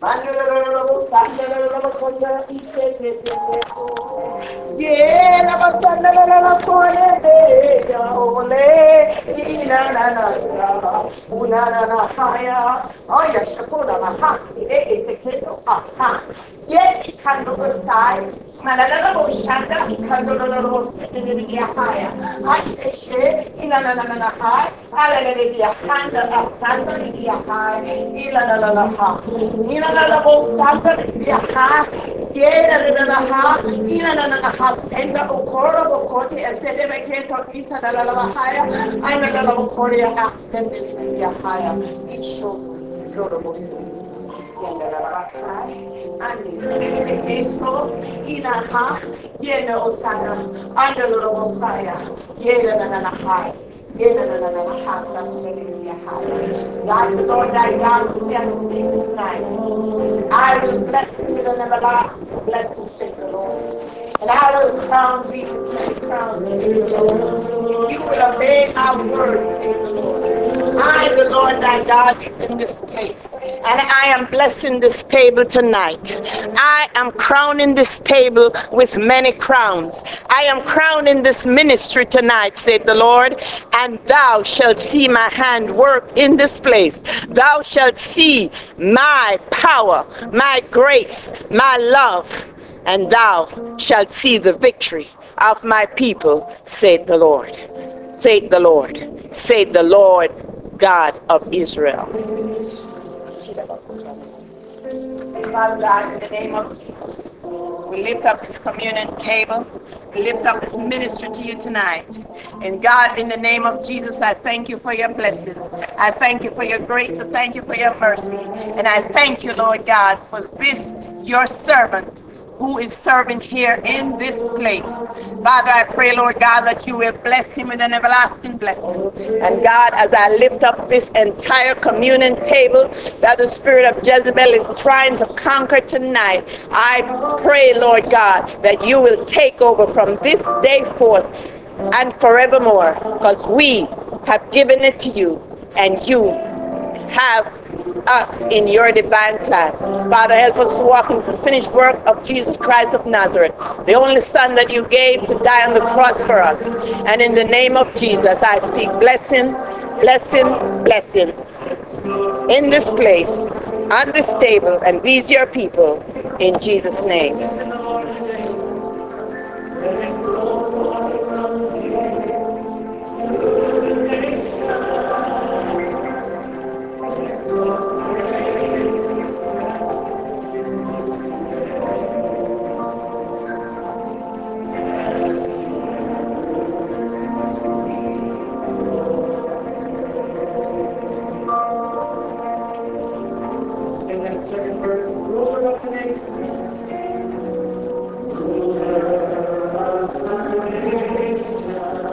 Yeah, la basanda la pone de ya ole ina na una na haya oya shakura maha ite kendo aha ye ikando sai manana bo shanda ikando lo ya haya ai ina na haya ala le ya handa asanda ya haya ila la ha ina la bo sanda ya haya Senda Okoro Bokote and Sedemeke Tokita Lalahaya, I know Korea accent Yahaya, each show Rodobo. Inaha, Yena Osana, under the Messiah, Yena Nanahai. God, the Lord thy God, will never leave this night. I will bless you with an everlasting blessing, says the Lord. And I will crown thee with many crowns, says the Lord. You will obey my words, says the Lord. I, the Lord thy God, is in this place. And I am blessing this table tonight. I am crowning this table with many crowns. I am crowning this ministry tonight, said the Lord. And thou shalt see my hand work in this place. Thou shalt see my power, my grace, my love, and thou shalt see the victory of my people, said the Lord. Said the Lord. Said the Lord God of Israel. Father God, in the name of Jesus, we lift up this communion table. We lift up this ministry to you tonight. And God, in the name of Jesus, I thank you for your blessings. I thank you for your grace. I thank you for your mercy. And I thank you, Lord God, for this, your servant, who is serving here in this place. Father, I pray, Lord God, that you will bless him with an everlasting blessing. And God, as I lift up this entire communion table that the spirit of Jezebel is trying to conquer tonight, I pray, Lord God, that you will take over from this day forth and forevermore, because we have given it to you, and you have us in your divine plan. Father, help us to walk in the finished work of Jesus Christ of Nazareth, the only Son that you gave to die on the cross for us. And in the name of Jesus, I speak blessing, blessing, blessing in this place, on this table, and these your people, in Jesus' name. Sing that second verse, ruler of the nations. Ruler of the nations.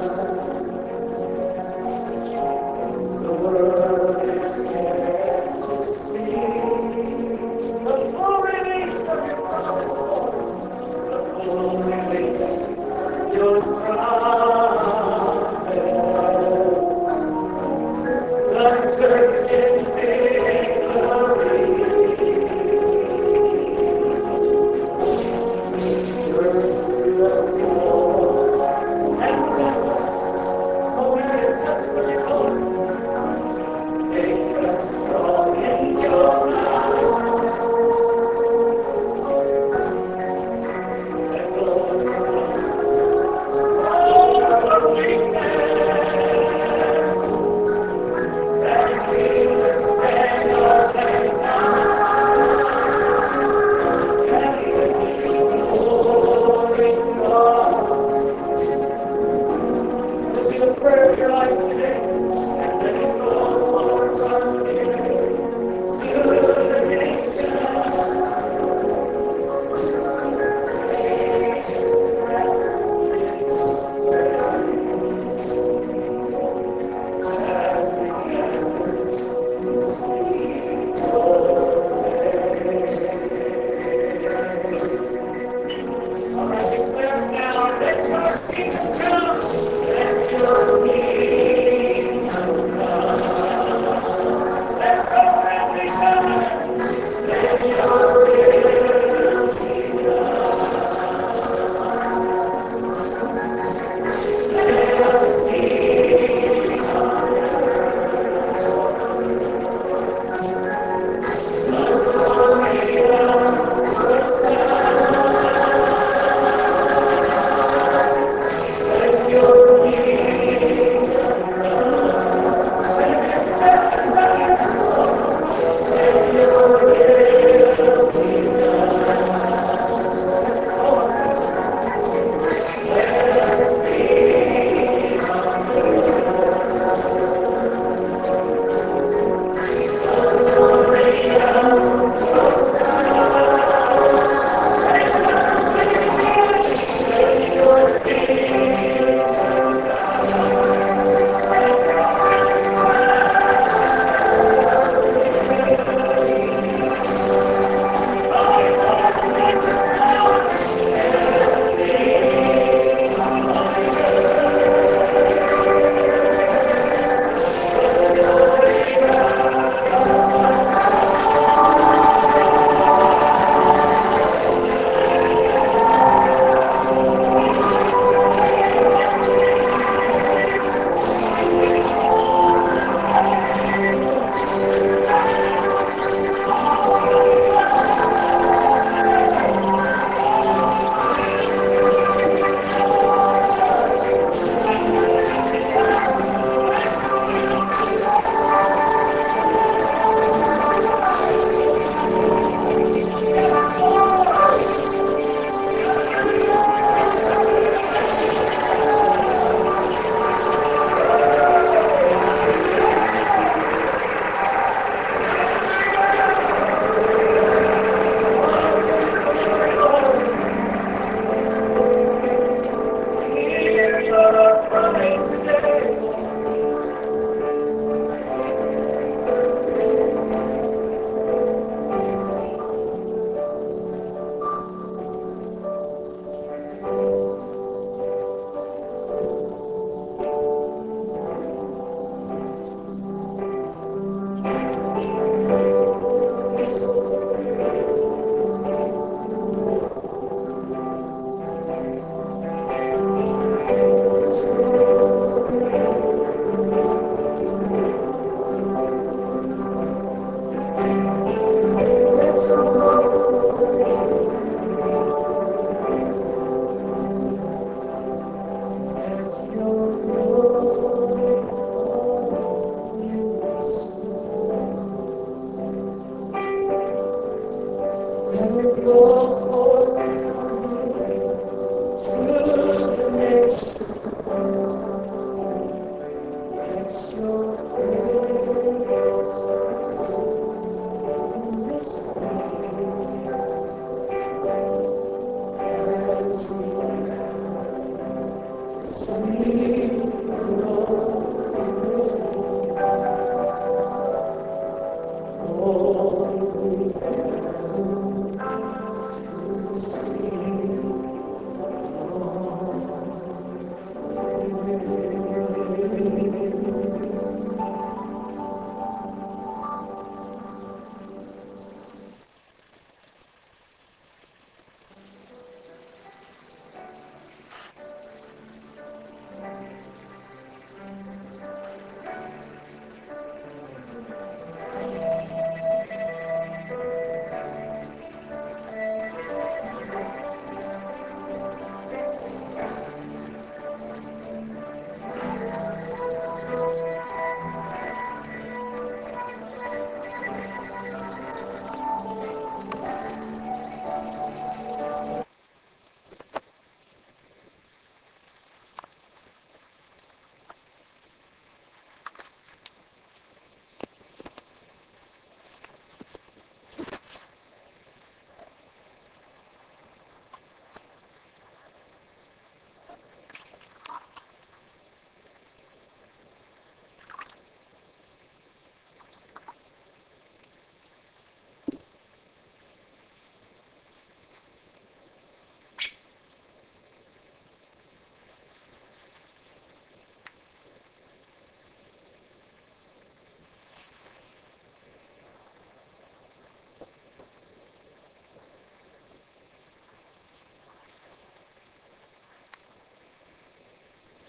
The world is yet to see. The full release of your promise, Lord. The full release of your promise. The certain victory. Yours is the Lord.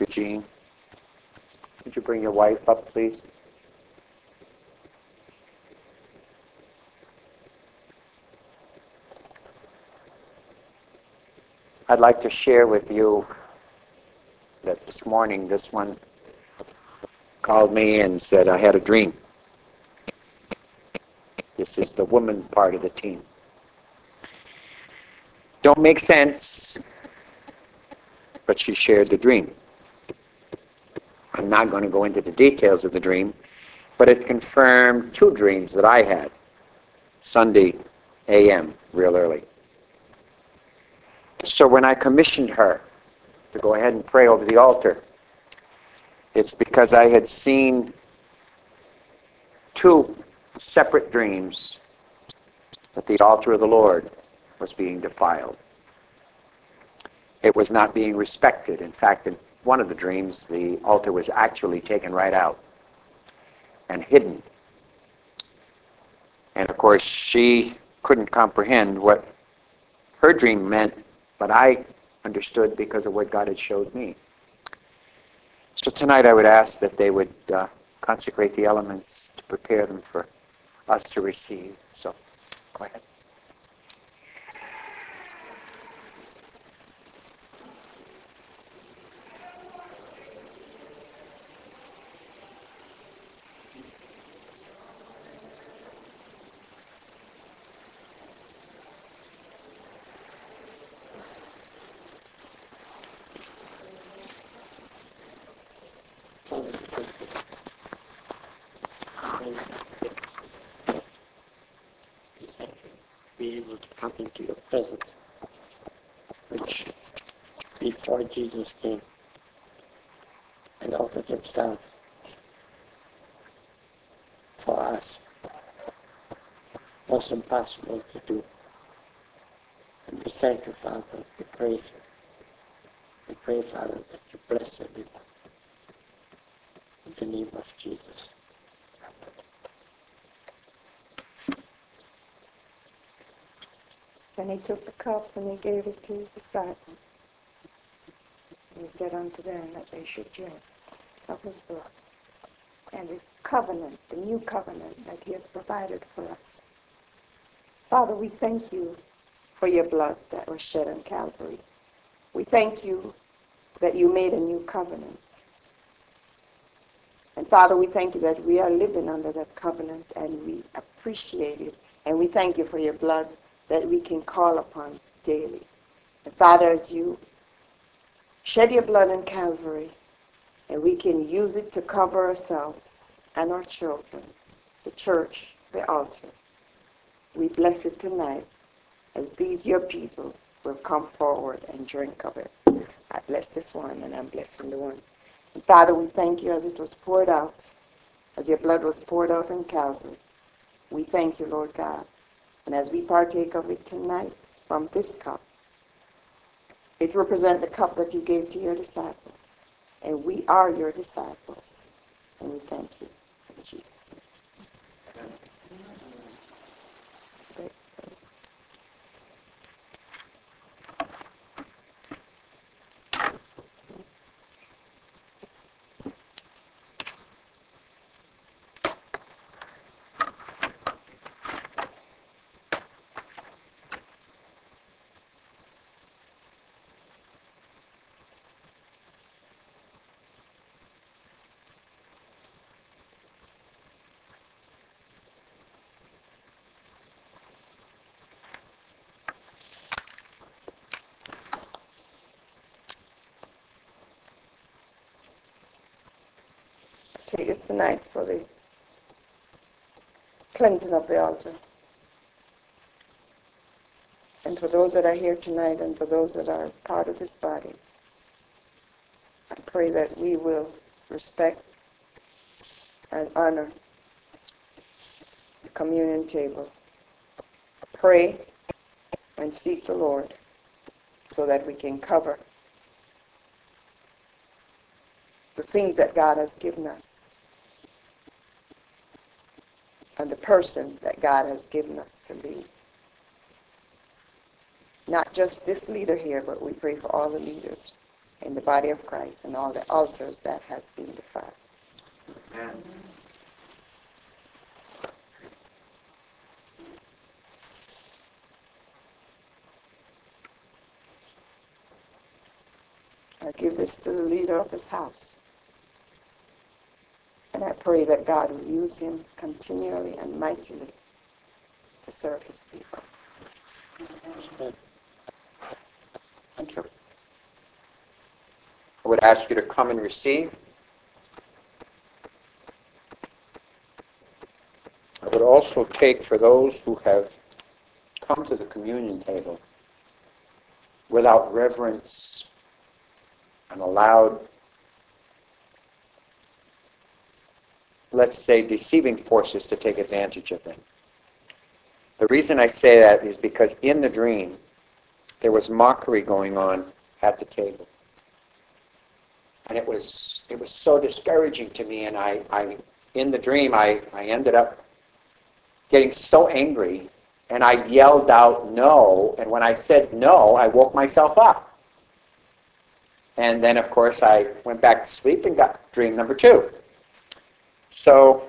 Jean. Would you bring your wife up, please? I'd like to share with you that this morning this one called me and said, I had a dream. This is the woman part of the team. Don't make sense, but she shared the dream. I'm not going to go into the details of the dream, but it confirmed two dreams that I had Sunday a.m. real early. So when I commissioned her to go ahead and pray over the altar, it's because I had seen two separate dreams that the altar of the Lord was being defiled. It was not being respected. In fact, in one of the dreams, the altar was actually taken right out and hidden. And of course, she couldn't comprehend what her dream meant, but I understood because of what God had showed me. So tonight I would ask that they would consecrate the elements to prepare them for us to receive. So, go ahead. Be able to come into your presence, which before Jesus came and offered himself for us was impossible to do. And we thank you, Father. We praise you. We pray, Father, that you bless everyone. In the name of Jesus. Then he took the cup and he gave it to his disciples. He said unto them that they should drink of his blood and his covenant, the new covenant that he has provided for us. Father, we thank you for your blood that was shed on Calvary. We thank you that you made a new covenant. And Father, we thank you that we are living under that covenant and we appreciate it. And we thank you for your blood that we can call upon daily. And Father, as you shed your blood on Calvary, and we can use it to cover ourselves and our children, the church, the altar, we bless it tonight as these your people will come forward and drink of it. I bless this one and I'm blessing the one. And Father, we thank you as it was poured out, as your blood was poured out on Calvary. We thank you, Lord God. And as we partake of it tonight from this cup, it represents the cup that you gave to your disciples. And we are your disciples. And we thank you in Jesus' name. Take this tonight for the cleansing of the altar. And for those that are here tonight and for those that are part of this body, I pray that we will respect and honor the communion table. Pray and seek the Lord so that we can cover the things that God has given us and the person that God has given us to lead. Not just this leader here, but we pray for all the leaders in the body of Christ and all the altars that has been defiled. Amen. I give this to the leader of this house. And I pray that God will use him continually and mightily to serve his people. Thank you. I would ask you to come and receive. I would also take for those who have come to the communion table without reverence and allowed, let's say, deceiving forces to take advantage of them. The reason I say that is because in the dream, there was mockery going on at the table. And it was so discouraging to me, and I in the dream, I ended up getting so angry, and I yelled out no, and when I said no, I woke myself up. And then, of course, I went back to sleep and got dream number 2. So,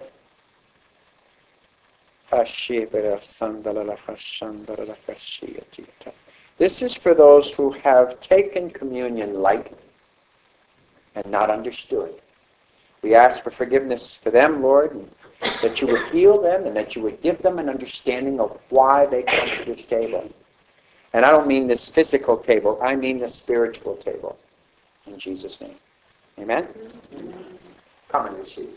this is for those who have taken communion lightly and not understood. We ask for forgiveness for them, Lord, and that you would heal them and that you would give them an understanding of why they come to this table. And I don't mean this physical table, I mean the spiritual table. In Jesus' name. Amen? Come and receive.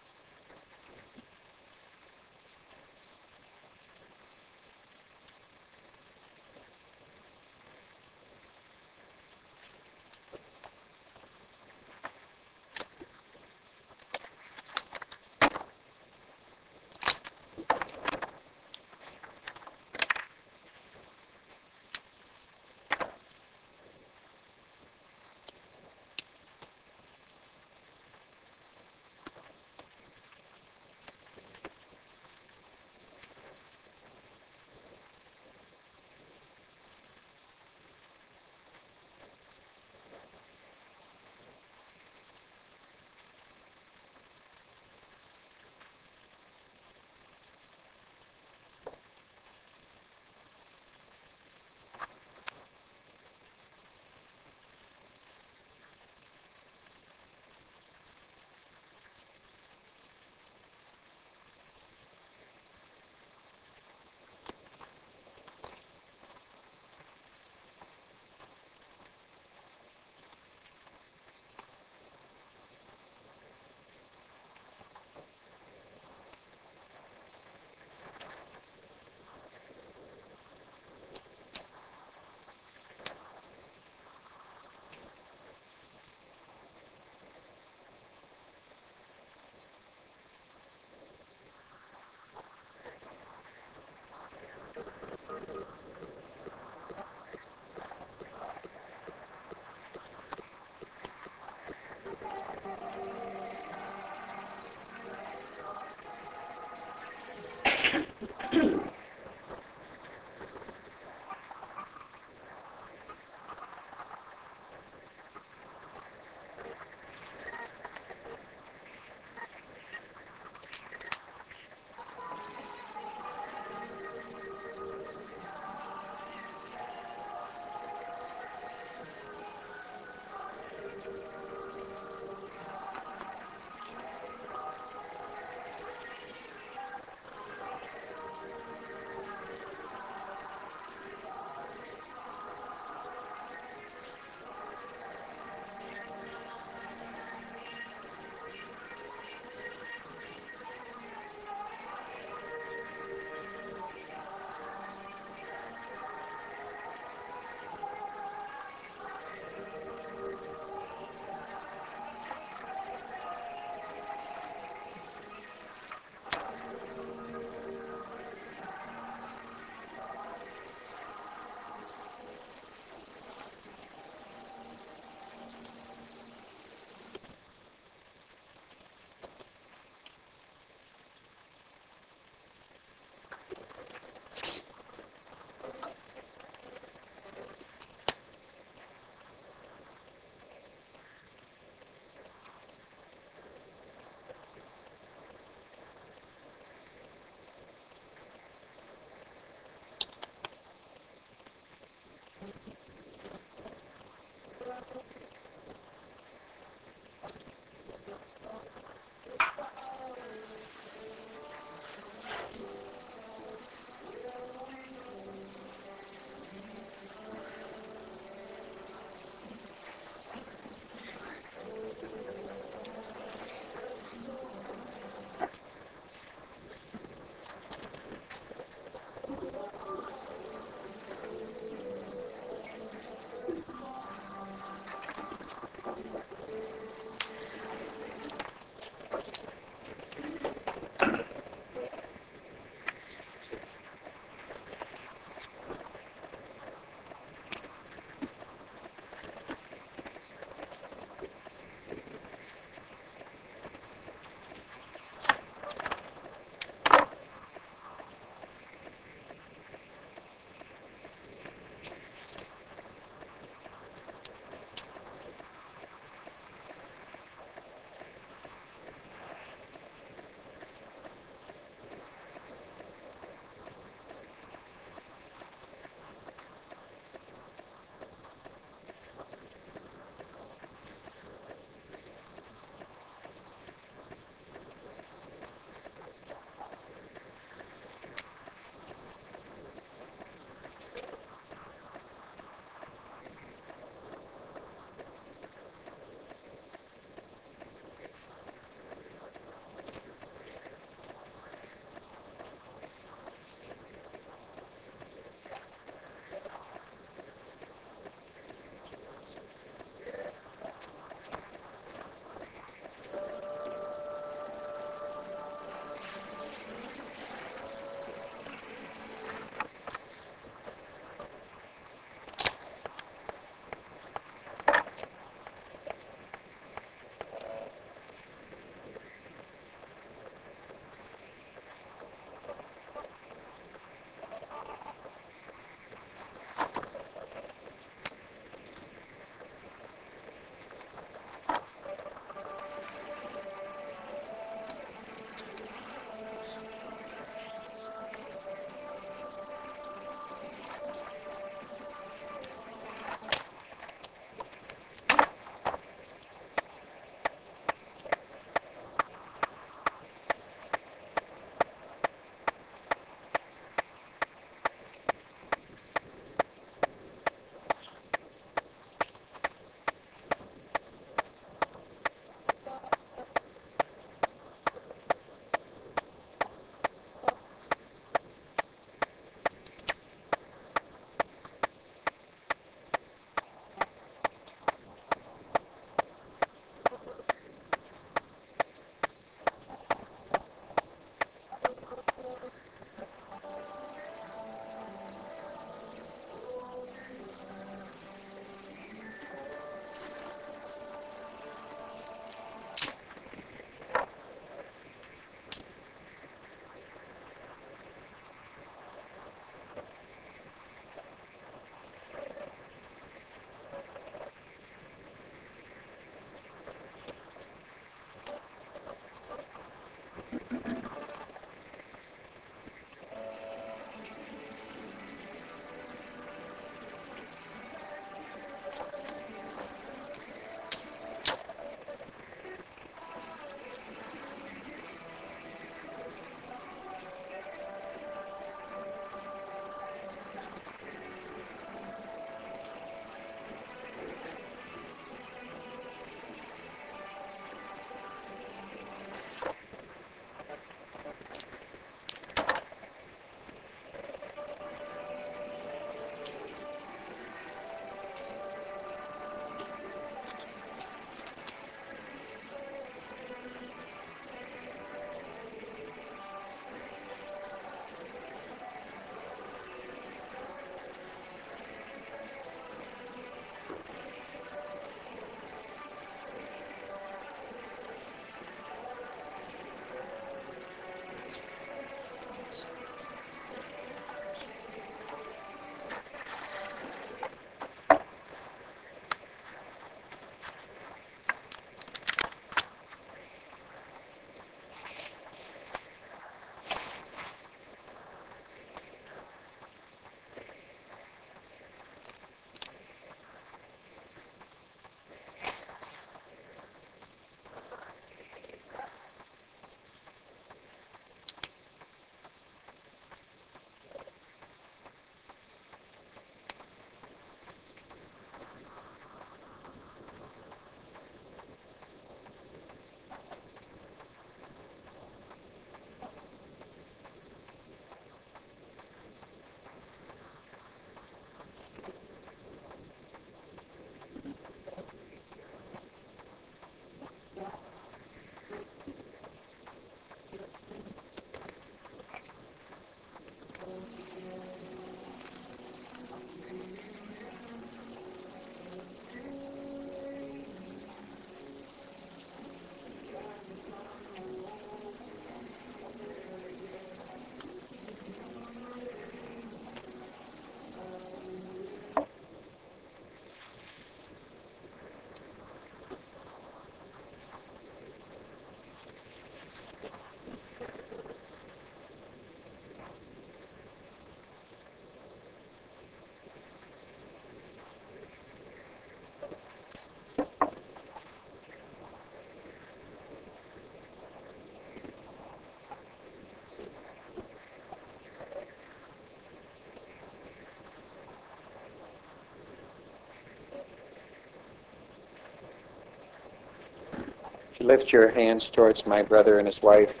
If you lift your hands towards my brother and his wife,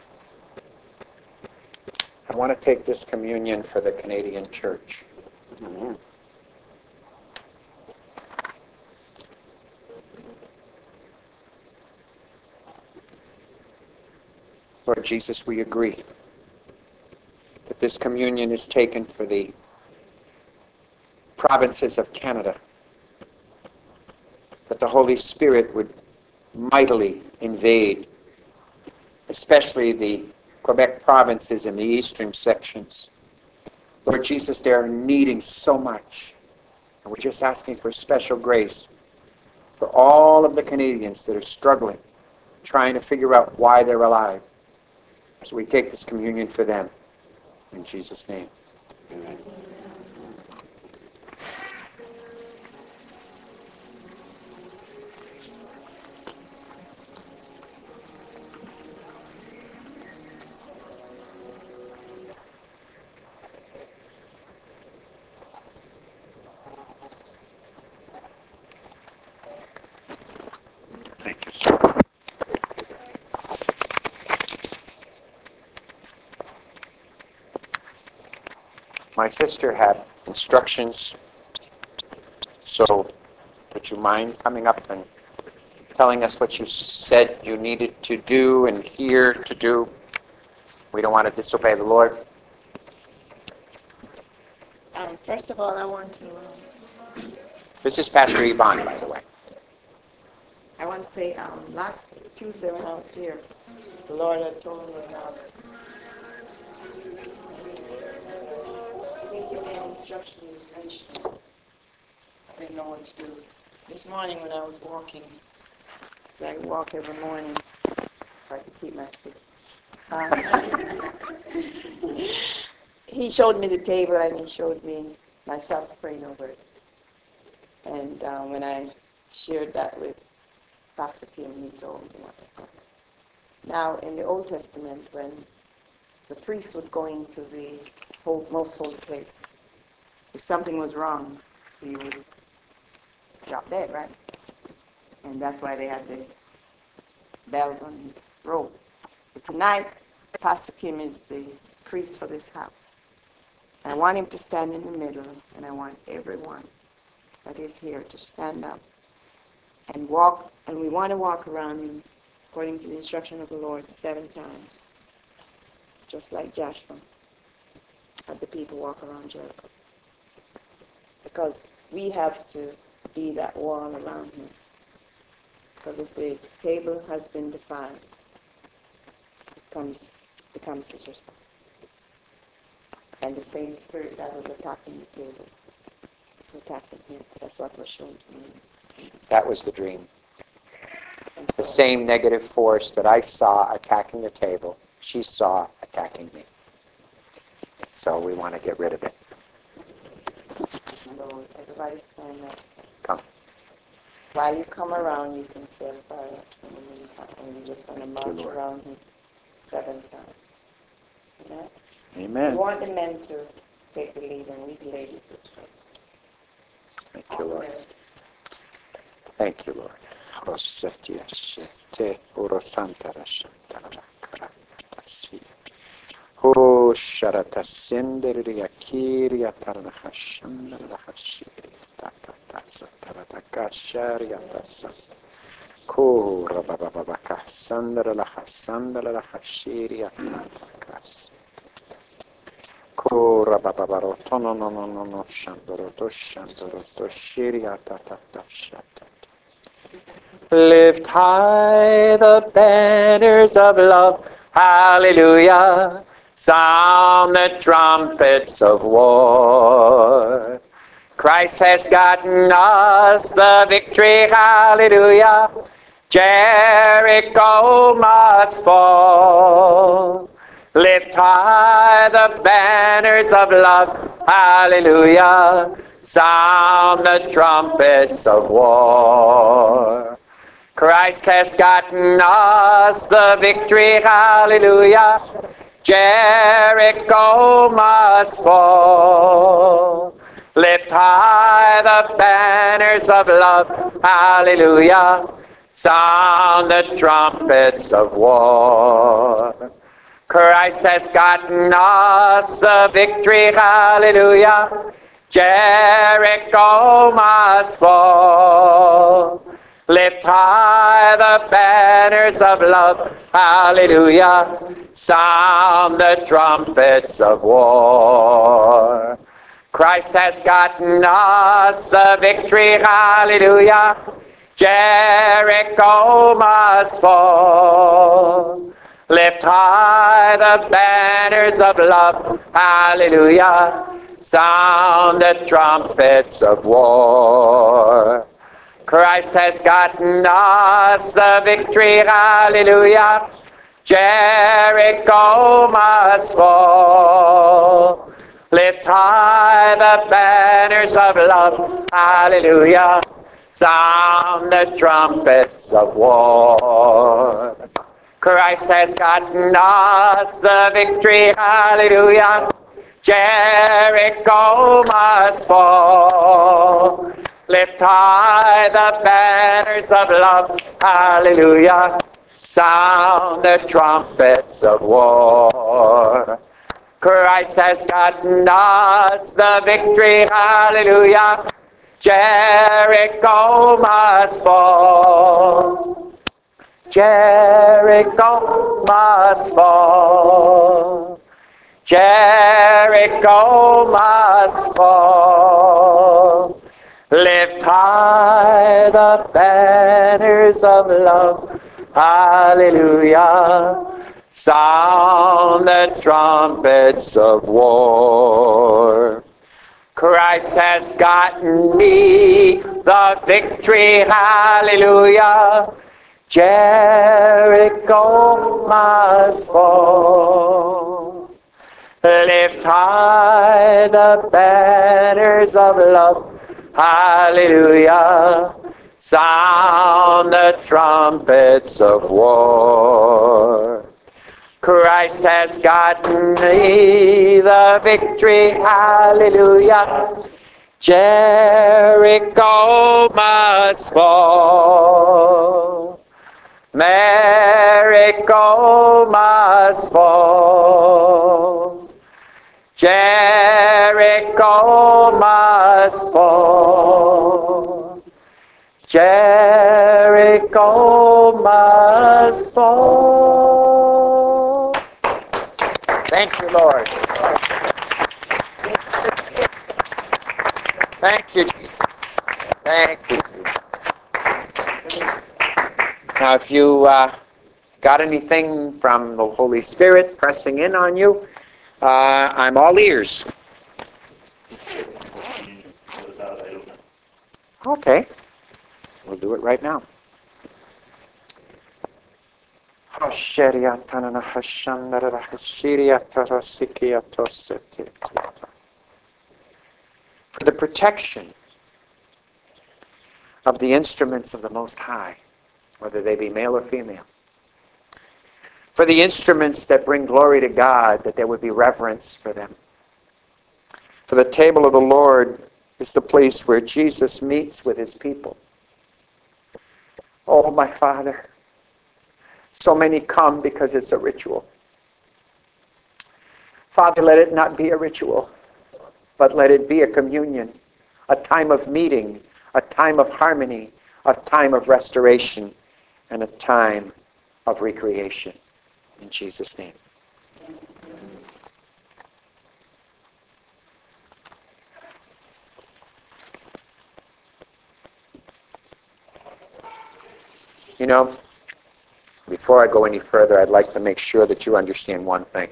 I want to take this communion for the Canadian Church. Amen. Lord Jesus, we agree that this communion is taken for the provinces of Canada, that the Holy Spirit would mightily invade, especially the Quebec provinces in the eastern sections. Lord Jesus, they are needing so much. And we're just asking for special grace for all of the Canadians that are struggling, trying to figure out why they're alive. So we take this communion for them. In Jesus' name. Amen. Thank you, sir. My sister had instructions, so would you mind coming up and telling us what you said you needed to do and here to do? We don't want to disobey the Lord. First of all, I want to This is Pastor Yvonne, by the way. say last Tuesday when I was here, the Lord had told me think you made instructions mentioned. I didn't know what to do. This morning when I was walking, I walk every morning if I can keep my feet. He showed me the table and he showed me myself praying over it. And when I shared that with Pastor Kim, he told me what I said. Now, in the Old Testament, when the priest would go into the most holy place, if something was wrong, he would drop dead, right? And that's why they had the bells on his robe. But tonight, Pastor Kim is the priest for this house. I want him to stand in the middle, and I want everyone that is here to stand up and walk, and we want to walk around him according to the instruction of the Lord 7 times, just like Joshua had the people walk around Jericho. Because we have to be that wall around him. Because if the table has been defiled, it becomes his responsibility. And the same spirit that was attacking the table was attacking him. That's what was shown to me. That was the dream. And The so, same negative force that I saw attacking the table, she saw attacking me. So we want to get rid of it. so everybody stand up. Come. While you come around, you can say a prayer. And you're just going to march Lord. around him 7 times. Amen? We Amen. want the men to take the lead and lead the ladies. Thank you, Lord. Thank you, Lord. Rosetia shete urosantara shantara karatasi. Oh, sharata senderi akiri atarana hashandara hashiri tatata satarata kashari atasa. Ko rabababaka sandara la hasandara la hashiri atatakas. Ko rabababaro tono no no no no shandoro to shiri atatata shata. Lift high the banners of love, hallelujah. Sound the trumpets of war. Christ has gotten us the victory, hallelujah. Jericho must fall. Lift high the banners of love, hallelujah. Sound the trumpets of war. Christ has gotten us the victory, hallelujah. Jericho must fall. Lift high the banners of love, hallelujah. sound the trumpets of war. Christ has gotten us the victory, hallelujah. Jericho must fall. Lift high the banners of love, hallelujah. Sound the trumpets of war. Christ has gotten us the victory, hallelujah. Jericho must fall. Lift high the banners of love, hallelujah. Sound the trumpets of war. Christ has gotten us the victory, hallelujah. Jericho must fall. Lift high the banners of love, hallelujah. Sound the trumpets of war. Christ has gotten us the victory, hallelujah. Jericho must fall. Lift high the banners of love, hallelujah. Sound the trumpets of war. Christ has gotten us the victory, hallelujah. Jericho must fall. Jericho must fall. Jericho must fall. Lift high the banners of love, hallelujah. Sound the trumpets of war. Christ has gotten me the victory, hallelujah. Jericho must fall. Lift high the banners of love, hallelujah. Sound the trumpets of war. Christ has gotten me the victory, hallelujah. Jericho must fall. Jericho must fall. Jericho must fall. Jericho must fall. Thank you, Lord. Thank you, Jesus. Thank you, Jesus. Now, if you got anything from the Holy Spirit pressing in on you, I'm all ears. Okay. We'll do it right now. For the protection of the instruments of the Most High, whether they be male or female. For the instruments that bring glory to God, that there would be reverence for them. For the table of the Lord is the place where Jesus meets with his people. Oh, my Father, so many come because it's a ritual. Father, let it not be a ritual, but let it be a communion, a time of meeting, a time of harmony, a time of restoration, and a time of recreation. In Jesus' name. You know, before I go any further, I'd like to make sure that you understand one thing.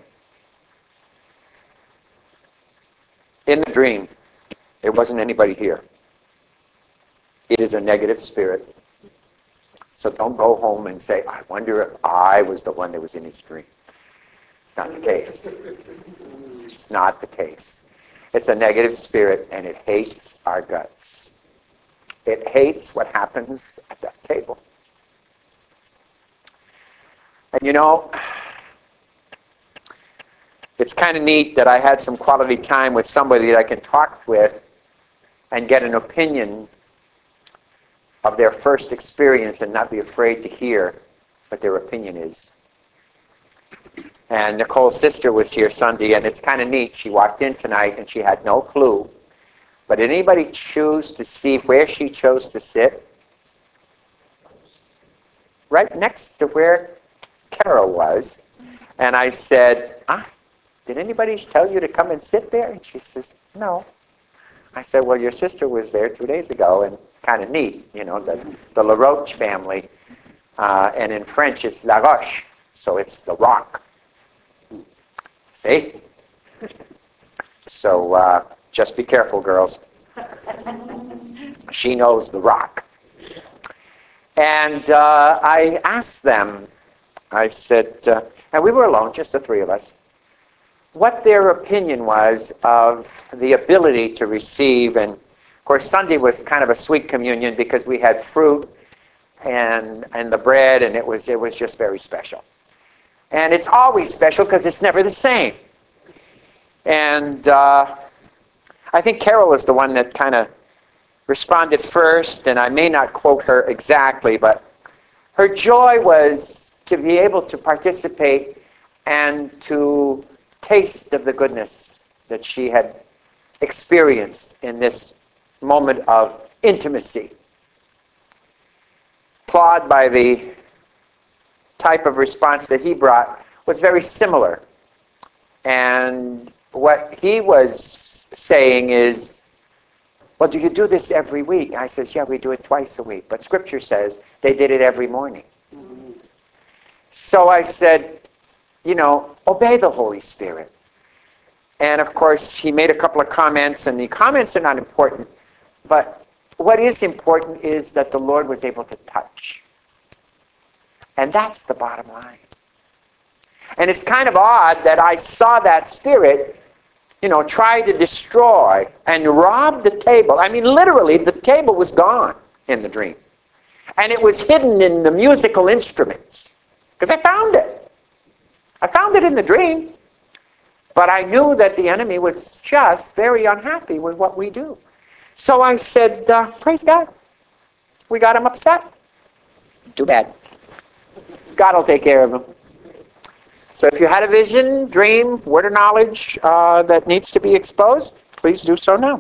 In the dream, there wasn't anybody here. It is a negative spirit. So don't go home and say, I wonder if I was the one that was in his dream. It's not the case. It's not the case. It's a negative spirit, and it hates our guts. It hates what happens at that table. And you know, it's kind of neat that I had some quality time with somebody that I can talk with and get an opinion of their first experience and not be afraid to hear what their opinion is. And Nicole's sister was here Sunday, and it's kind of neat. She walked in tonight, and she had no clue. But did anybody choose to see where she chose to sit? Right next to where Carol was. And I said, did anybody tell you to come and sit there? And she says, no. I said, well, your sister was there 2 days ago, and kind of neat, you know, the LaRoche family. And in French, it's La Roche, so it's the rock. See? So just be careful, girls. She knows the rock. And I asked them, I said, and we were alone, just the three of us, what their opinion was of the ability to receive. And of course, Sunday was kind of a sweet communion because we had fruit and the bread, and it was just very special. And it's always special because it's never the same. And I think Carol was the one that kind of responded first, and I may not quote her exactly, but her joy was to be able to participate and to taste of the goodness that she had experienced in this moment of intimacy. Claude, by the type of response that he brought, was very similar. And what he was saying is, well, do you do this every week? I says, yeah, we do it twice a week. But Scripture says they did it every morning. Mm-hmm. So I said, you know, obey the Holy Spirit. And of course, he made a couple of comments, and the comments are not important. But what is important is that the Lord was able to touch. And that's the bottom line. And it's kind of odd that I saw that spirit, you know, try to destroy and rob the table. I mean, literally, the table was gone in the dream. And it was hidden in the musical instruments. Because I found it. I found it in the dream. But I knew that the enemy was just very unhappy with what we do. So I said, praise God. We got him upset. Too bad. God will take care of him. So if you had a vision, dream, word of knowledge that needs to be exposed, please do so now.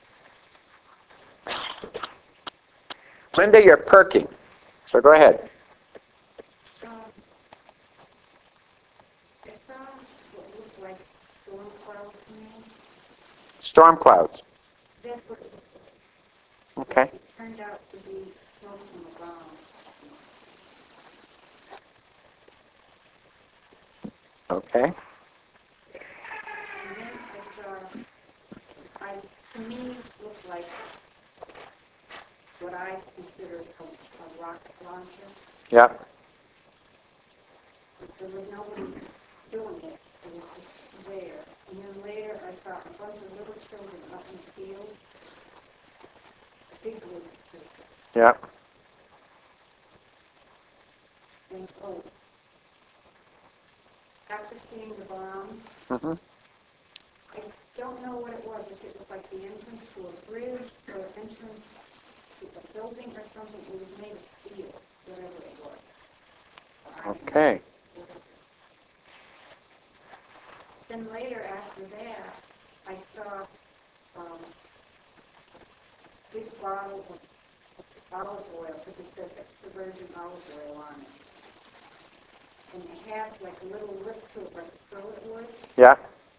Linda, you're perking. So go ahead. I saw what looked like storm clouds to me. Storm clouds. That's what Okay. it turned out to be smoke from a bomb. Okay. And then to me, looked like what I consider a rocket launcher. Yep. But there was nobody doing it. It was just there. And then later I saw a bunch of little children up in the field. A big group of children. Yep. And after seeing the bomb, Mm-hmm. I don't know what it was, if it was like the entrance to a bridge or entrance to a building or something. It was made of steel, whatever it was. Okay. Then later after that, I saw a big bottle of olive oil, because it said extra virgin olive oil on it. And it had like a little lip to it, like a throat would. Yeah.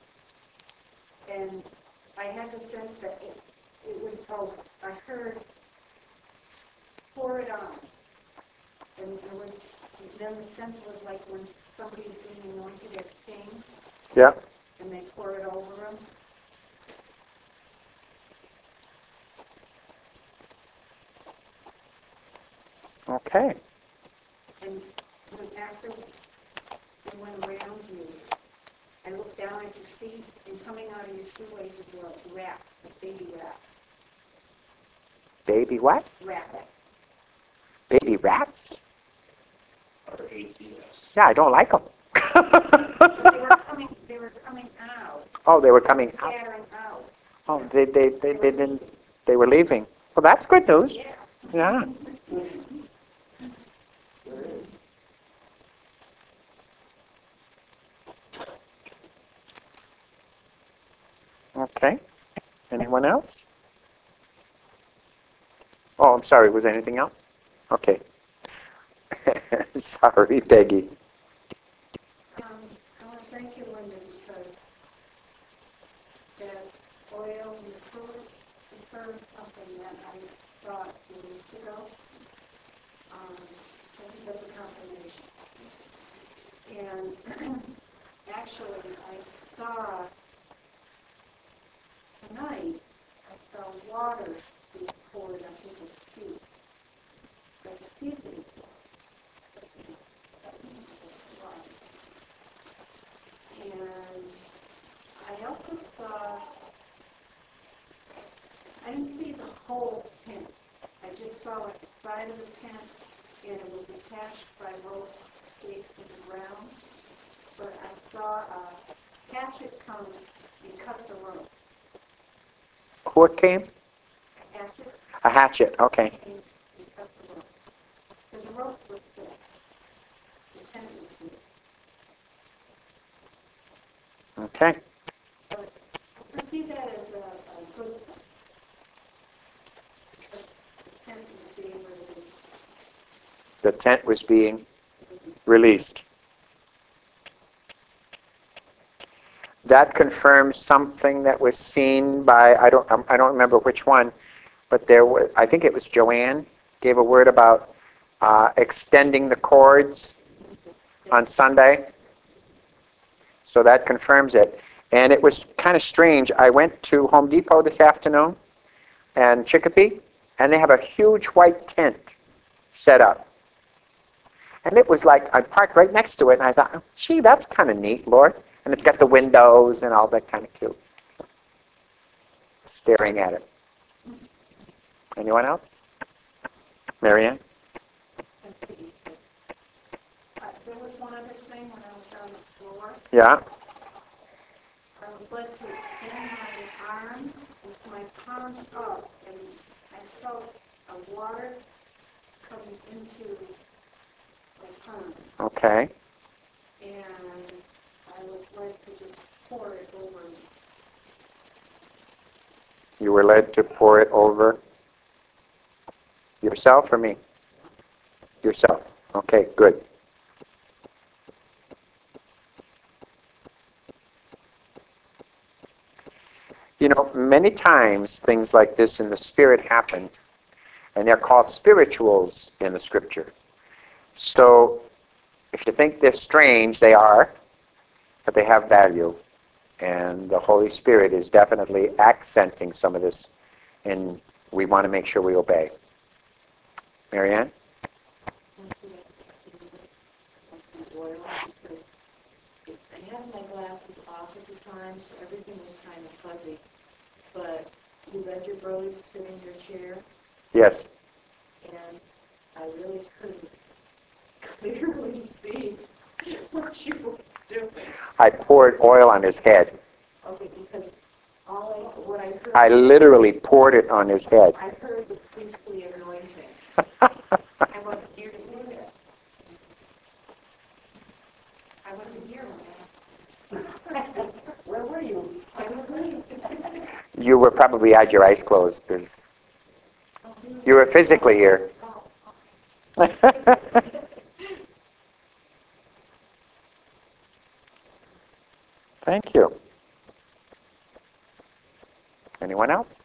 And I had the sense that it was, I heard, pour it on. And then the sense was like when somebody's being anointed as king, Yeah. and they pour it over them. Okay. And after we went around you, I looked down at your feet, and coming out of your shoelaces were rats, like baby rats. Baby what? Rats. Baby rats? Or ATS. Yeah, I don't like them. They were coming out, Oh, they were coming out. scattering out. Oh, they were leaving. Well, that's good news. Yeah. Yeah. Okay. Anyone else? Oh, I'm sorry. Was there anything else? Okay. Sorry, Peggy. I want to thank you, Linda, because that oil and the fluid confirmed something that I thought a few weeks ago. So I think that's a confirmation. And actually, I saw tonight, I saw water being poured on people's feet, like a seasoning. And I also saw, I didn't see the whole tent. I just saw like the side of the tent, and it was attached by rope stakes to the ground. But I saw a hatchet come and cut the rope. What came? Hatchet A hatchet. Okay. came and cut the rope. Because the rope was thick. The tent was thick. Okay. But I perceive that as a good thing. The tent was being released. The tent was being released. That confirms something that was seen by, I don't remember which one, but there was, I think it was Joanne, gave a word about extending the cords on Sunday. So that confirms it. And it was kind of strange. I went to Home Depot this afternoon and Chicopee, and they have a huge white tent set up. And it was like, I parked right next to it, and I thought, gee, that's kind of neat, Lord. And it's got the windows and all that kind of cute. Staring at it. Anyone else? Marianne? There was one other thing when I was on the floor. Yeah? I was led to extend my arms with my palms up, and I felt a water coming into my palms. Okay. And I was led to just pour it over me. You were led to pour it over yourself or me? Yourself. Okay, good. You know, many times things like this in the Spirit happen, and they're called spirituals in the Scripture. So, if you think they're strange, they are, but they have value. And the Holy Spirit is definitely accenting some of this, and we want to make sure we obey. Marianne? I had my glasses off at the time, so everything was kind of fuzzy. But you led your brother to sit in your chair, Yes. and I really couldn't clearly see what you were doing. I poured oil on his head. Okay, because what I heard, I literally poured it on his head. I heard the priestly anointing. I wasn't here to do that. I wasn't here when that. Where were you? I was leaving. You were probably had your eyes closed because you were physically here. Thank you. Anyone else?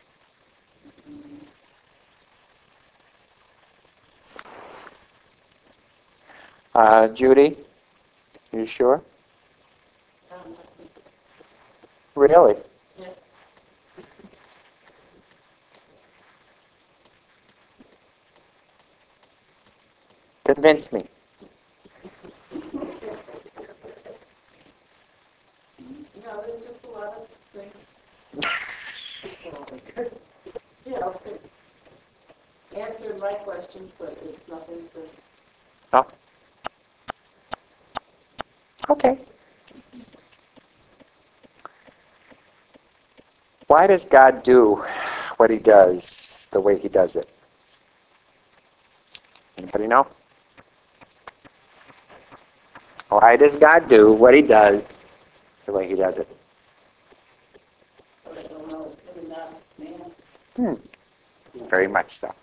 Judy, you sure? Really? Yes. Convince me. No, there's just a lot of things. You know, it answered my questions, but it's nothing to. Oh. Okay. Why does God do what he does the way he does it? know? Why does God do what he does the way he does it? Very much so.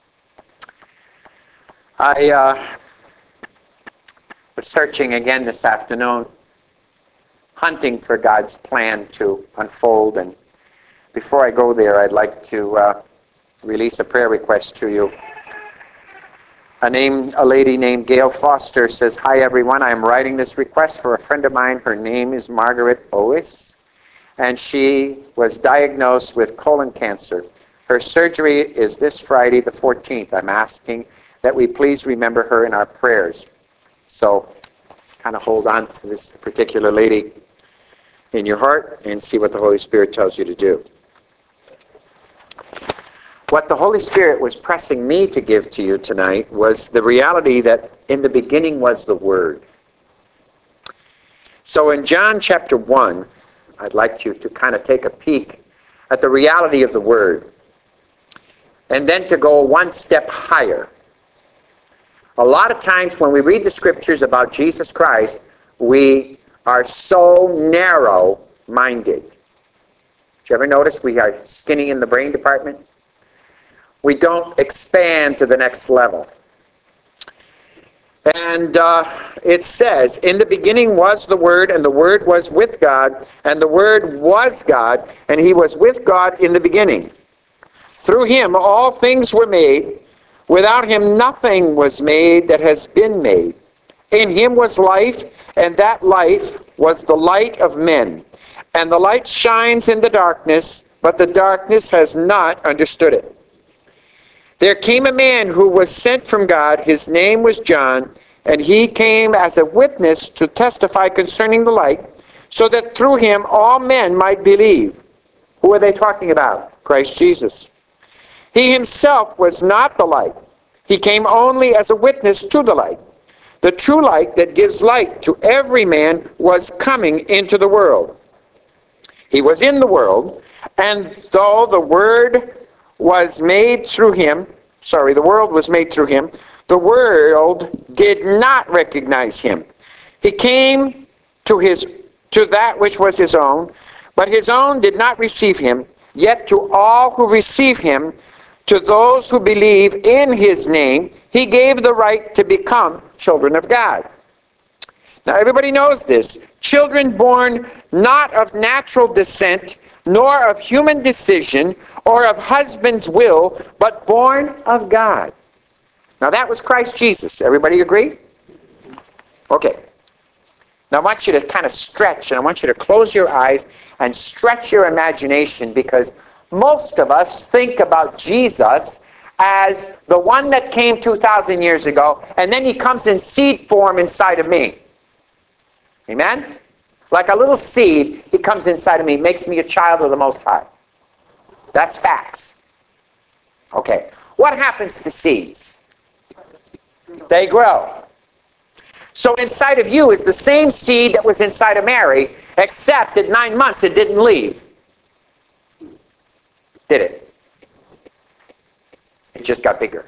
I was searching again this afternoon, hunting for God's plan to unfold, and before I go there, I'd like to release a prayer request to you. A lady named Gail Foster says, "Hi everyone, I am writing this request for a friend of mine. Her name is Margaret Owis, and she was diagnosed with colon cancer. Her surgery is this Friday the 14th. I'm asking that we please remember her in our prayers." So kind of hold on to this particular lady in your heart and see what the Holy Spirit tells you to do. What the Holy Spirit was pressing me to give to you tonight was the reality that in the beginning was the Word. So in John chapter 1, I'd like you to kind of take a peek at the reality of the Word, and then to go one step higher. A lot of times when we read the scriptures about Jesus Christ, we are so narrow-minded. Did you ever notice we are skinny in the brain department? We don't expand to the next level. And it says, "In the beginning was the Word, and the Word was with God, and the Word was God, and he was with God in the beginning. Through him all things were made. Without him nothing was made that has been made. In him was life, and that life was the light of men. And the light shines in the darkness, but the darkness has not understood it. There came a man who was sent from God. His name was John, and he came as a witness to testify concerning the light, so that through him all men might believe." Who are they talking about? Christ Jesus. "He himself was not the light. He came only as a witness to the light. The true light that gives light to every man was coming into the world. He was in the world, and though the Word was made through him, the world was made through him, the world did not recognize him. He came to that which was his own, but his own did not receive him. Yet to all who receive him, to those who believe in his name, he gave the right to become children of God." Now everybody knows this. Children born not of natural descent, nor of human decision, or of husband's will, but born of God. Now that was Christ Jesus. Everybody agree? Okay. Now I want you to kind of stretch, and I want you to close your eyes and stretch your imagination, because most of us think about Jesus as the one that came 2,000 years ago, and then he comes in seed form inside of me. Amen? Like a little seed, he comes inside of me, makes me a child of the Most High. That's facts. Okay. What happens to seeds? They grow. So inside of you is the same seed that was inside of Mary, except at 9 months it didn't leave. Did it? It just got bigger.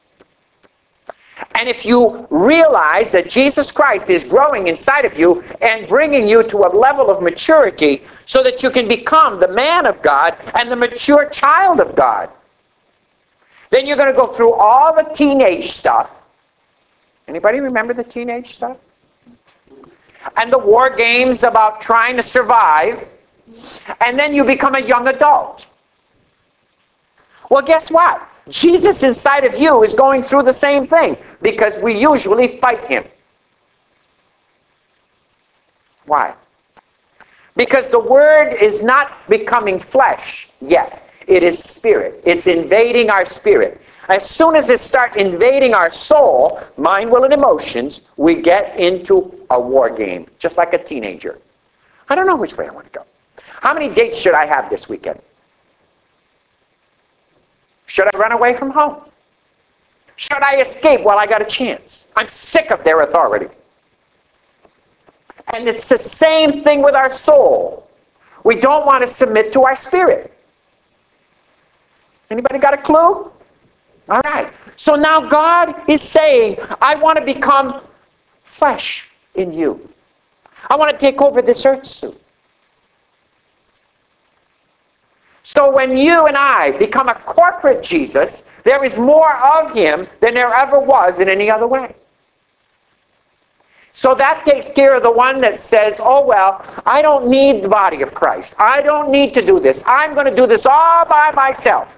And if you realize that Jesus Christ is growing inside of you and bringing you to a level of maturity so that you can become the man of God and the mature child of God, then you're going to go through all the teenage stuff. Anybody remember the teenage stuff? And the war games about trying to survive. And then you become a young adult. Well, guess what? Jesus inside of you is going through the same thing, because we usually fight him. Why? Because the Word is not becoming flesh yet. It is spirit. It's invading our spirit. As soon as it starts invading our soul, mind, will, and emotions, we get into a war game, just like a teenager. I don't know which way I want to go. How many dates should I have this weekend? Should I run away from home? Should I escape while I got a chance? I'm sick of their authority. And it's the same thing with our soul. We don't want to submit to our spirit. Anybody got a clue? All right. So now God is saying, I want to become flesh in you. I want to take over this earth suit. So when you and I become a corporate Jesus, there is more of him than there ever was in any other way. So that takes care of the one that says, oh, well, I don't need the body of Christ. I don't need to do this. I'm going to do this all by myself.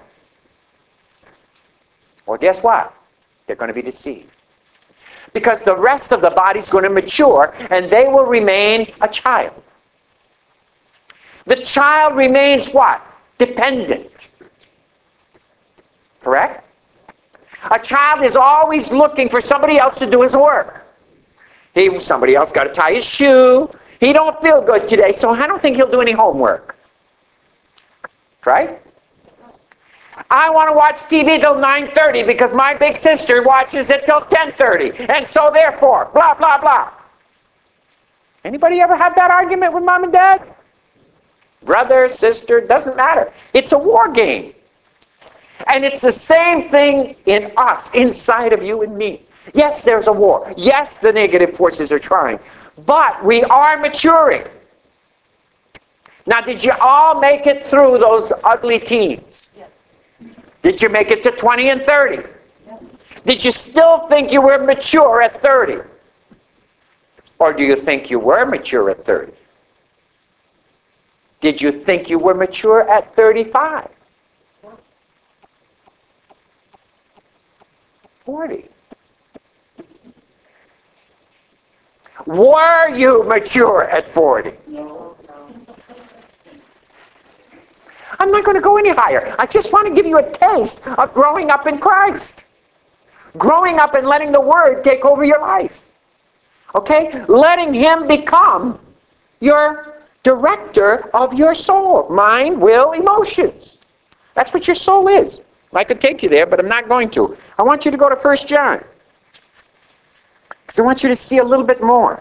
Well, guess what? They're going to be deceived. Because the rest of the body's going to mature, and they will remain a child. The child remains what? Dependent. Correct? A child is always looking for somebody else to do his work. Somebody else got to tie his shoe. He don't feel good today, so I don't think he'll do any homework. Right? I want to watch TV till 9:30 because my big sister watches it till 10:30. And so therefore, blah, blah, blah. Anybody ever had that argument with mom and dad? Brother, sister, doesn't matter. It's a war game. And it's the same thing in us, inside of you and me. Yes, there's a war. Yes, the negative forces are trying. But we are maturing. Now, did you all make it through those ugly teens? Yes. Did you make it to 20 and 30? Yes. Did you still think you were mature at 30? Or do you think you were mature at 30? Did you think you were mature at 35? 40? Were you mature at 40? No. I'm not going to go any higher. I just want to give you a taste of growing up in Christ. Growing up and letting the Word take over your life. Okay? Letting Him become your director of your soul. Mind, will, emotions. That's what your soul is. I could take you there, but I'm not going to. I want you to go to 1 John. Because I want you to see a little bit more.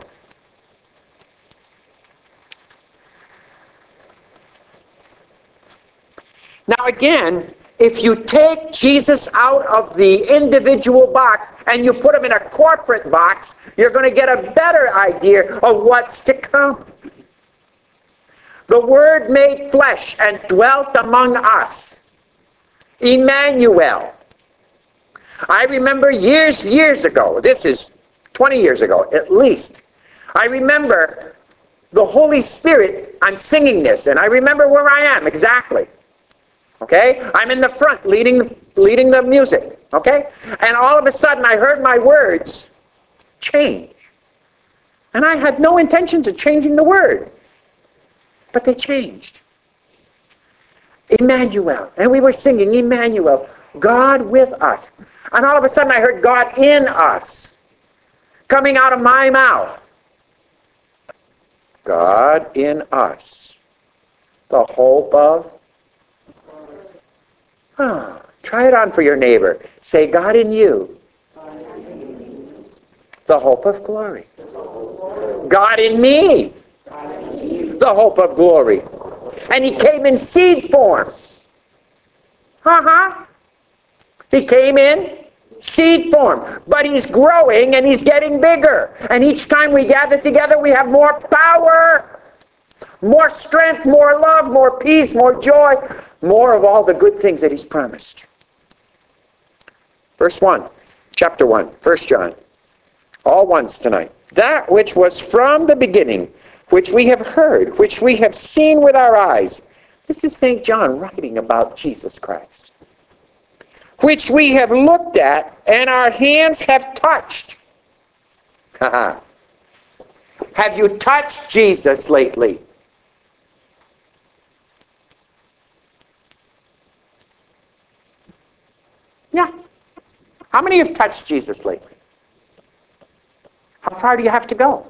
Now again, if you take Jesus out of the individual box and you put him in a corporate box, you're going to get a better idea of what's to come. The Word made flesh and dwelt among us. Emmanuel. I remember years ago, this is 20 years ago at least, I remember the Holy Spirit, I'm singing this, and I remember where I am exactly. Okay? I'm in the front leading the music. Okay? And all of a sudden I heard my words change. And I had no intentions of changing the word. But they changed. Emmanuel. And we were singing Emmanuel, God with us. And all of a sudden I heard God in us. Coming out of my mouth. God in us. The hope of... try it on for your neighbor. Say, God in you. The hope of glory. God in me. The hope of glory. And He came in seed form. He came in seed form. But He's growing and He's getting bigger. And each time we gather together, we have more power, more strength, more love, more peace, more joy, more of all the good things that He's promised. Verse 1, chapter 1, 1 John. All ones tonight. That which was from the beginning, which we have heard, which we have seen with our eyes. This is St. John writing about Jesus Christ. Which we have looked at and our hands have touched. Have you touched Jesus lately? Yeah. How many have touched Jesus lately? How far do you have to go?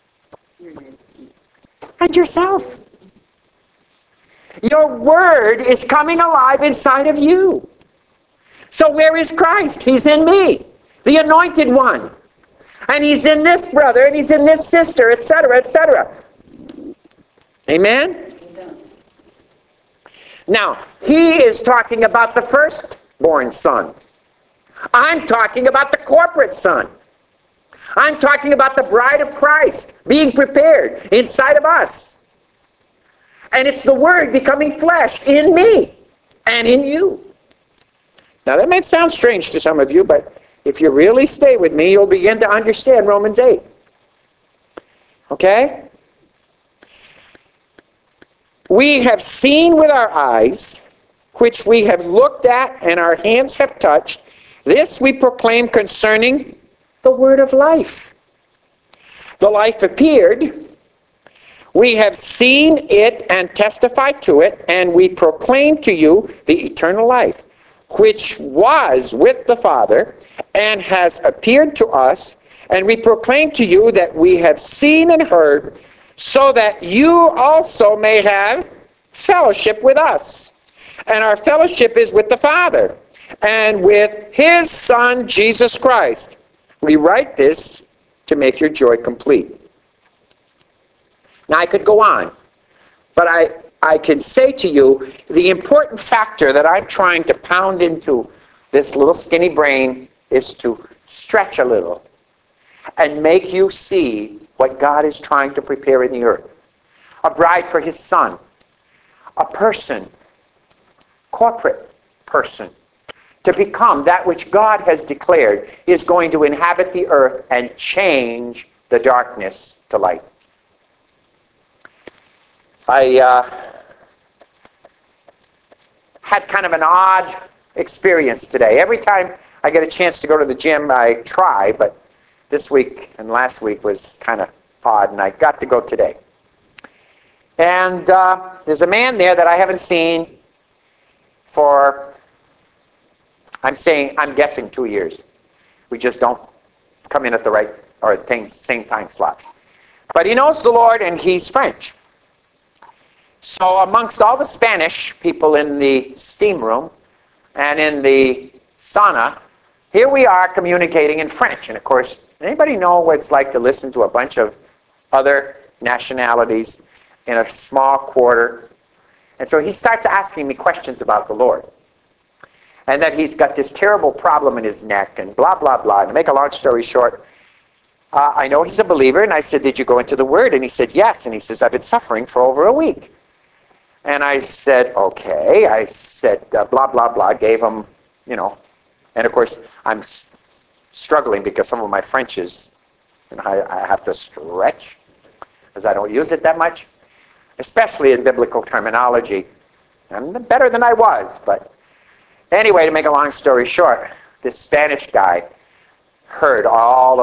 And yourself. Your word is coming alive inside of you. So where is Christ? He's in me, the anointed one. And He's in this brother, and He's in this sister, etc., etc. Amen? Now, He is talking about the firstborn son. I'm talking about the corporate Son. I'm talking about the bride of Christ being prepared inside of us. And it's the Word becoming flesh in me and in you. Now that might sound strange to some of you, but if you really stay with me, you'll begin to understand Romans 8. Okay? We have seen with our eyes, which we have looked at and our hands have touched. This we proclaim concerning the word of life. The life appeared. We have seen it and testified to it, and we proclaim to you the eternal life, which was with the Father and has appeared to us. And we proclaim to you that we have seen and heard, so that you also may have fellowship with us. And our fellowship is with the Father and with His Son, Jesus Christ. We write this to make your joy complete. Now I could go on, but I can say to you the important factor that I'm trying to pound into this little skinny brain is to stretch a little and make you see what God is trying to prepare in the earth. A bride for His Son. A person, corporate person, to become that which God has declared is going to inhabit the earth and change the darkness to light. I had kind of an odd experience today. Every time I get a chance to go to the gym, I try, but this week and last week was kind of odd, and I got to go today. And there's a man there that I haven't seen for, I'm guessing 2 years. We just don't come in at the right or same time slot. But he knows the Lord, and he's French. So amongst all the Spanish people in the steam room and in the sauna, here we are communicating in French. And of course, anybody know what it's like to listen to a bunch of other nationalities in a small quarter? And so he starts asking me questions about the Lord. And that he's got this terrible problem in his neck and blah, blah, blah. And to make a long story short, I know he's a believer. And I said, did you go into the Word? And he said, yes. And he says, I've been suffering for over a week. And I said, okay. I said, blah, blah, blah. Gave him, And of course, I'm struggling because some of my French is, I have to stretch because I don't use it that much, especially in biblical terminology. I'm better than I was, but anyway, to make a long story short, this Spanish guy heard all,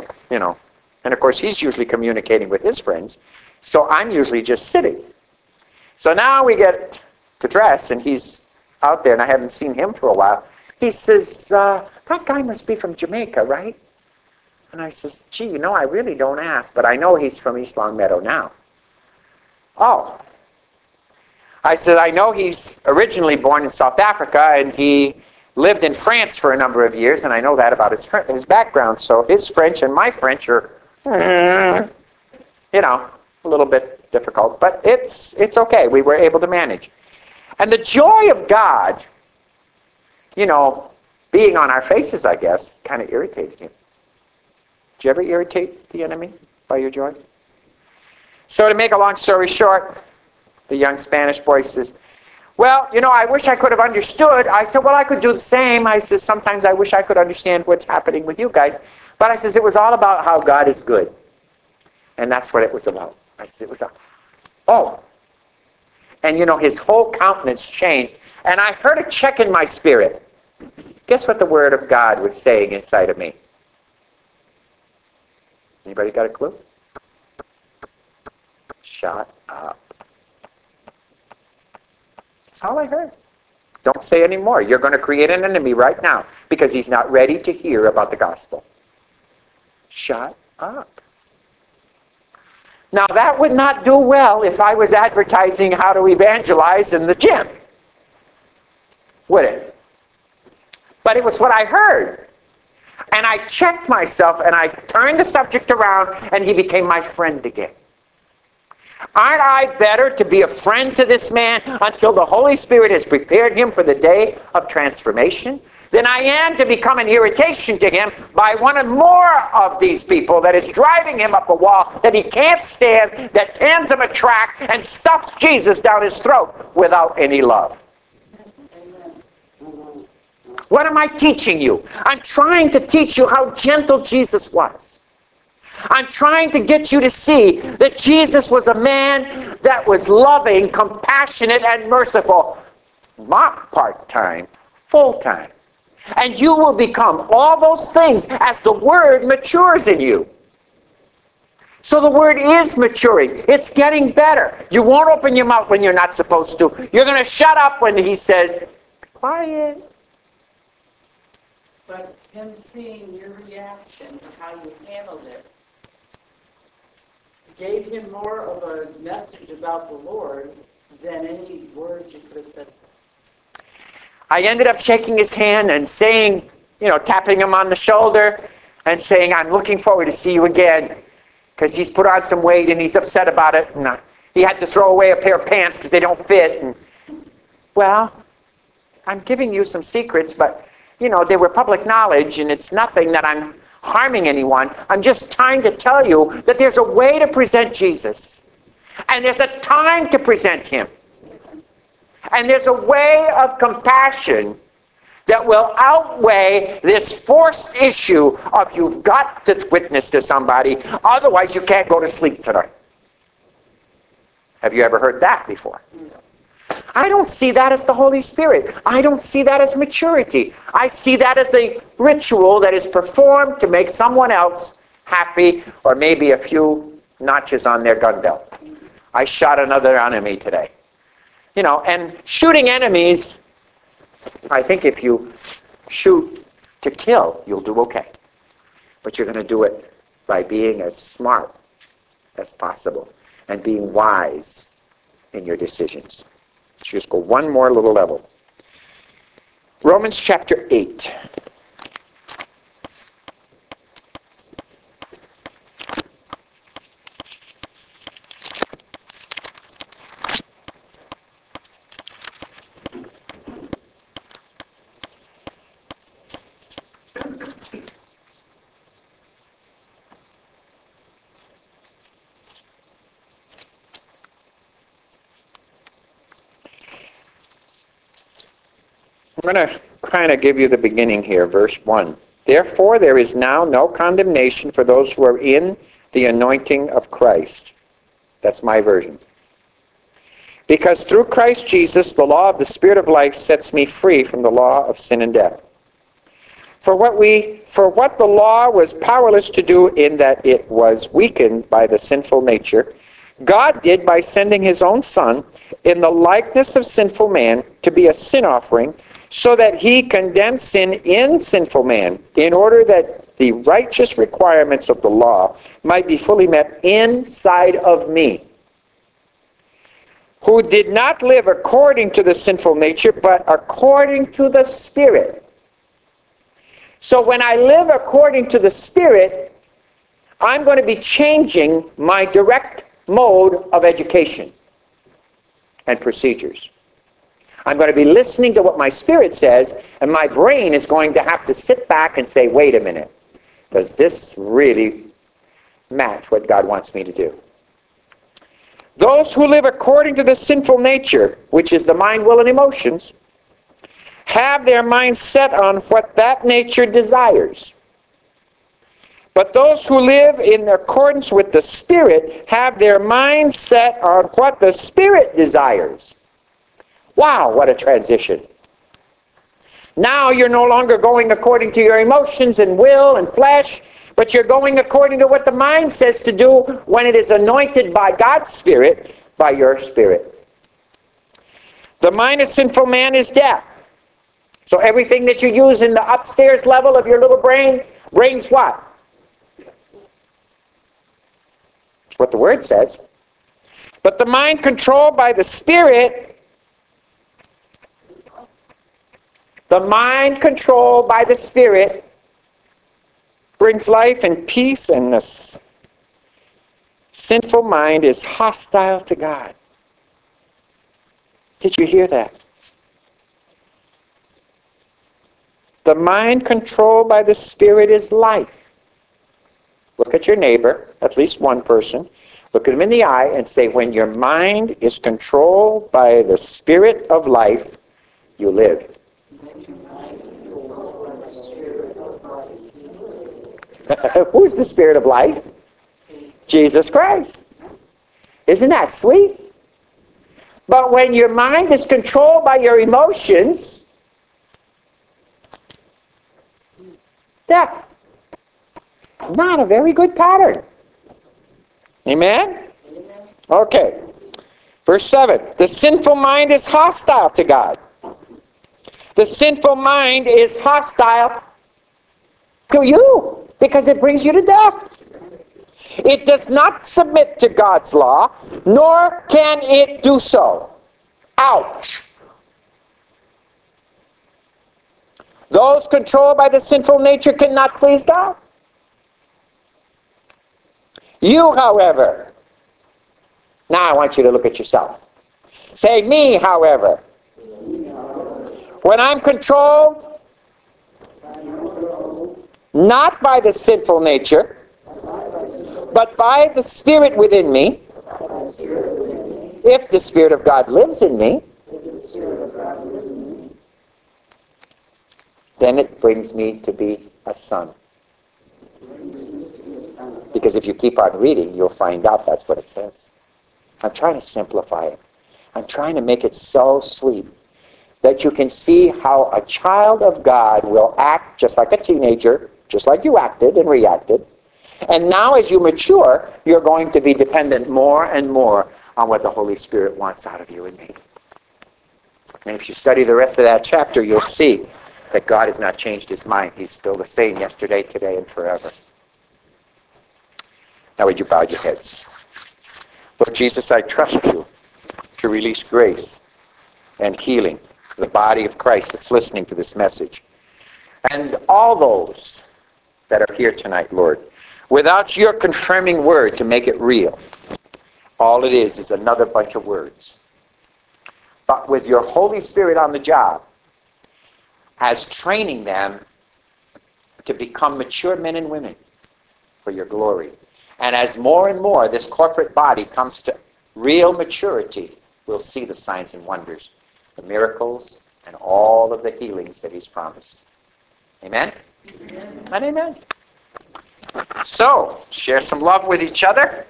and of course he's usually communicating with his friends, so I'm usually just sitting. So now we get to dress, and he's out there, and I haven't seen him for a while. He says, that guy must be from Jamaica, right? And I says, gee, I really don't ask, but I know he's from East Longmeadow now. Oh. I said, I know he's originally born in South Africa, and he lived in France for a number of years, and I know that about his background. So his French and my French are, a little bit difficult. But it's okay. We were able to manage. And the joy of God, being on our faces, I guess, kind of irritated him. Did you ever irritate the enemy by your joy? So to make a long story short, the young Spanish boy says, well, I wish I could have understood. I said, well, I could do the same. I said, sometimes I wish I could understand what's happening with you guys. But I says, it was all about how God is good. And that's what it was about. I said, it was And his whole countenance changed. And I heard a check in my spirit. Guess what the Word of God was saying inside of me? Anybody got a clue? Shut up. That's all I heard. Don't say any more. You're going to create an enemy right now because he's not ready to hear about the gospel. Shut up. Now that would not do well if I was advertising how to evangelize in the gym. Would it? But it was what I heard. And I checked myself and I turned the subject around and he became my friend again. Aren't I better to be a friend to this man until the Holy Spirit has prepared him for the day of transformation? than I am to become an irritation to him by one or more of these people that is driving him up a wall that he can't stand, that hands him a tract and stuffs Jesus down his throat without any love. What am I teaching you? I'm trying to teach you how gentle Jesus was. I'm trying to get you to see that Jesus was a man that was loving, compassionate, and merciful. Not part-time, full-time. And you will become all those things as the Word matures in you. So the Word is maturing. It's getting better. You won't open your mouth when you're not supposed to. You're going to shut up when he says, quiet. But him seeing your reaction to how you handled it gave him more of a message about the Lord than any words you could have said. I ended up shaking his hand and saying, tapping him on the shoulder and saying, I'm looking forward to see you again, because he's put on some weight and he's upset about it. And he had to throw away a pair of pants because they don't fit. And, well, I'm giving you some secrets, but, they were public knowledge, and it's nothing that I'm harming anyone. I'm just trying to tell you that there's a way to present Jesus. And there's a time to present him. And there's a way of compassion that will outweigh this forced issue of you've got to witness to somebody, otherwise you can't go to sleep tonight. Have you ever heard that before? I don't see that as the Holy Spirit. I don't see that as maturity. I see that as a ritual that is performed to make someone else happy, or maybe a few notches on their gun belt. I shot another enemy today. And shooting enemies, I think if you shoot to kill, you'll do okay. But you're going to do it by being as smart as possible and being wise in your decisions. Let's just go one more little level. Romans chapter 8. I'm going to kind of give you the beginning here, verse 1. Therefore, there is now no condemnation for those who are in the anointing of Christ. That's my version. Because through Christ Jesus, the law of the Spirit of life sets me free from the law of sin and death. For what the law was powerless to do in that it was weakened by the sinful nature, God did by sending his own Son in the likeness of sinful man to be a sin offering, so that he condemned sin in sinful man, in order that the righteous requirements of the law might be fully met inside of me, who did not live according to the sinful nature, but according to the Spirit. So when I live according to the Spirit, I'm going to be changing my direct mode of education and procedures. I'm going to be listening to what my spirit says, and my brain is going to have to sit back and say, wait a minute, does this really match what God wants me to do? Those who live according to the sinful nature, which is the mind, will, and emotions, have their minds set on what that nature desires. But those who live in accordance with the Spirit have their minds set on what the Spirit desires. Wow, what a transition. Now you're no longer going according to your emotions and will and flesh, but you're going according to what the mind says to do when it is anointed by God's Spirit, by your spirit. The mind of sinful man is death. So everything that you use in the upstairs level of your little brain, brain's what? That's what the Word says. But the mind controlled by the Spirit, brings life and peace, and the sinful mind is hostile to God. Did you hear that? The mind controlled by the Spirit is life. Look at your neighbor, at least one person. Look at him in the eye and say, when your mind is controlled by the Spirit of life, you live. Who's the Spirit of life? Jesus Christ. Isn't that sweet? But when your mind is controlled by your emotions, death. Not a very good pattern. Amen? Okay. Verse 7. The sinful mind is hostile to God. The sinful mind is hostile to you because it brings you to death. It does not submit to God's law, nor can it do so. Ouch. Those controlled by the sinful nature cannot please God. You, however, now I want you to look at yourself. Say, me, however, when I'm controlled not by the sinful nature, but by the Spirit within me, if the Spirit of God lives in me, then it brings me to be a son. Because if you keep on reading, you'll find out that's what it says. I'm trying to simplify it. I'm trying to make it so sweet that you can see how a child of God will act just like a teenager, just like you acted and reacted. And now as you mature, you're going to be dependent more and more on what the Holy Spirit wants out of you and me. And if you study the rest of that chapter, you'll see that God has not changed his mind. He's still the same yesterday, today, and forever. Now would you bow your heads? Lord Jesus, I trust you to release grace and healing to the body of Christ that's listening to this message. And all those that are here tonight, Lord, without your confirming word to make it real, all it is another bunch of words. But with your Holy Spirit on the job, as training them to become mature men and women for your glory. And as more and more this corporate body comes to real maturity, we'll see the signs and wonders, the miracles, and all of the healings that he's promised. Amen? Amen. And amen. So, share some love with each other.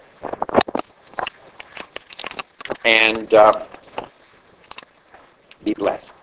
And be blessed.